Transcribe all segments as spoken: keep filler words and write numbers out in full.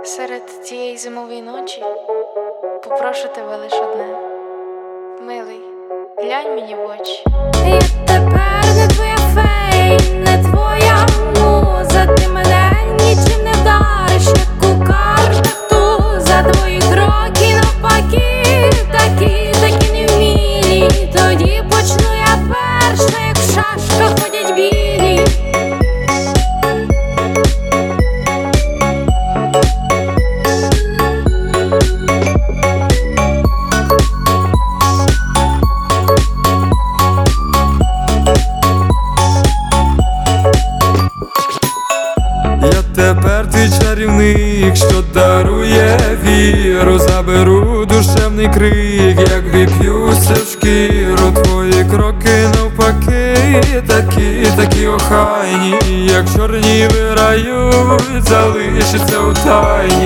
Серед цієї зимової ночі попрошу тебе лиш одне. Милий, глянь мені в очі. Я тепер не твоя фей, не твоя муза. Ти мене нічим не вдариш, як у картах туза. Твої кроки навпаки, такі, такі невмілі. Тоді почну я перша, як в шашках ходять білі. Тепер ти чарівник, що дарує віру. Заберу душевний крик, як вип'юся в шкіру. Твої кроки навпаки, такі, такі охайні, як чорні вирають, залишиться у тайні.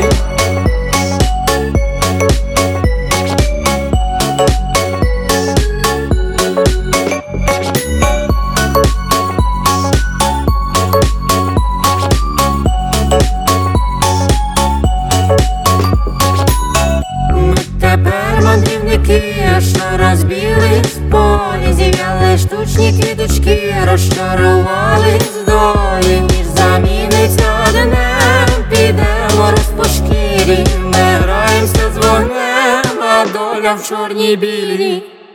Що розбілись в полі, зів'яли штучні квіточки, розчарували з долі. Ніж заміниться днем, підемо роз по шкірі. Ми граємося з вогнем, а доля в чорній білій.